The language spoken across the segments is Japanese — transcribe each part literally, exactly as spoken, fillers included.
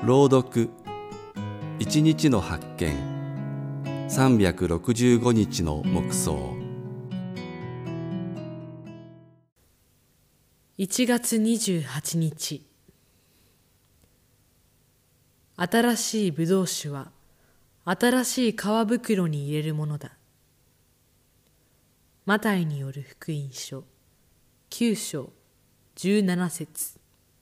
朗読一日の発見さんびゃくろくじゅうごにちの黙想。 いちがつにじゅうはちにち。新しいぶどう酒は新しい皮袋に入れるものだ。マタイによる福音書きゅうしょうじゅうななせつ。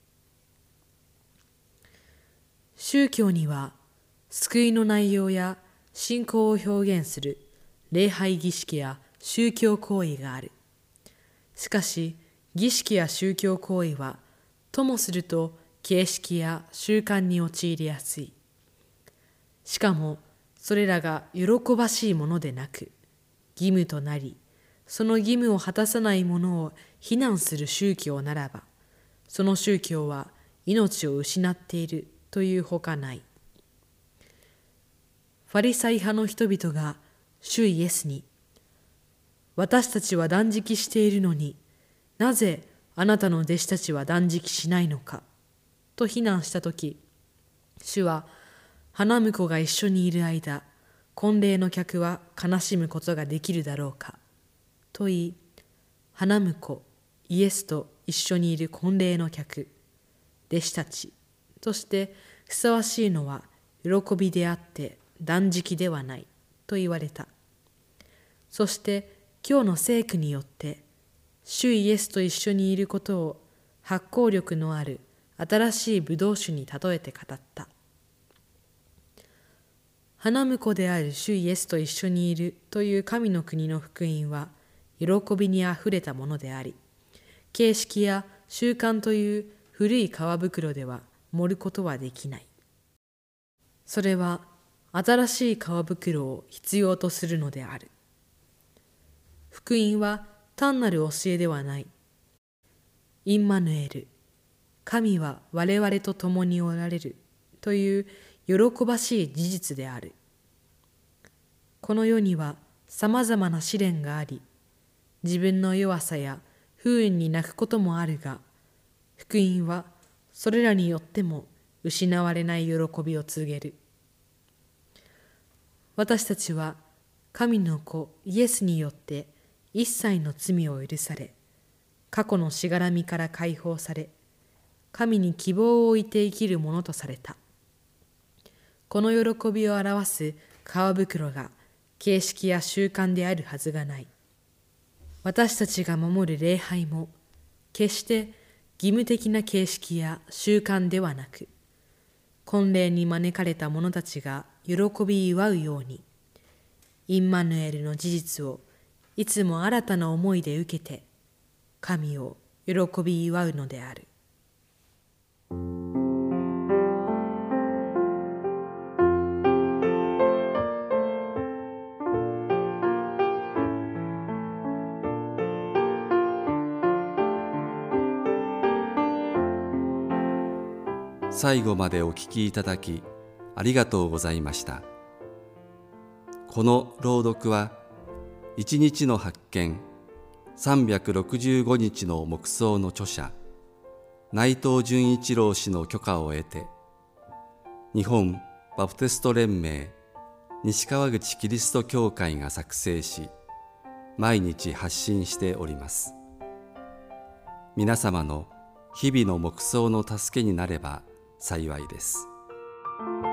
宗教には救いの内容や信仰を表現する礼拝儀式や宗教行為がある。しかし儀式や宗教行為はともすると形式や習慣に陥りやすい。しかもそれらが喜ばしいものでなく義務となり、その義務を果たさない者を非難する宗教ならば、その宗教は命を失っているというほかない。ファリサイ派の人々が主イエスに、私たちは断食しているのに、なぜあなたの弟子たちは断食しないのか、と非難したとき、主は花婿が一緒にいる間、婚礼の客は悲しむことができるだろうか、と言い、花婿イエスと一緒にいる婚礼の客、弟子たちとしてふさわしいのは喜びであって断食ではないと言われた。そして今日の聖句によって主イエスと一緒にいることを発酵力のある新しいブドウ酒に例えて語った。花婿である主イエスと一緒にいるという神の国の福音は喜びにあふれたものであり、形式や習慣という古い皮袋では盛ることはできない。それは新しい皮袋を必要とするのである。福音は単なる教えではない。インマヌエル、神は我々と共におられるという喜ばしい事実である。この世にはさまざまな試練があり、自分の弱さや不運に泣くこともあるが、福音はそれらによっても失われない喜びを告げる。私たちは神の子イエスによって一切の罪を許され、過去のしがらみから解放され、神に希望を置いて生きるものとされた。この喜びを表す皮袋が形式や習慣であるはずがない。私たちが守る礼拝も決して義務的な形式や習慣ではなく、婚礼に招かれた者たちが喜び祝うように、インマヌエルの事実をいつも新たな思いで受けて、神を喜び祝うのである。 最後までお聞きいただきありがとうございました。この朗読は一日の発見さんびゃくろくじゅうごにちの黙想の著者内藤純一郎氏の許可を得て、日本バプテスト連盟西川口キリスト教会が作成し、毎日発信しております。皆様の日々の黙想の助けになれば幸いです。